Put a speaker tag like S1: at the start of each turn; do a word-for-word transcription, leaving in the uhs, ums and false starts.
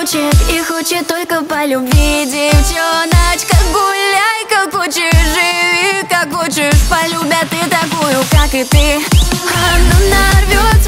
S1: хочет и хочет только по любви. Девчоночка, гуляй, как хочешь, живи, как хочешь. Полюбят и такую, как и ты. Она нарвет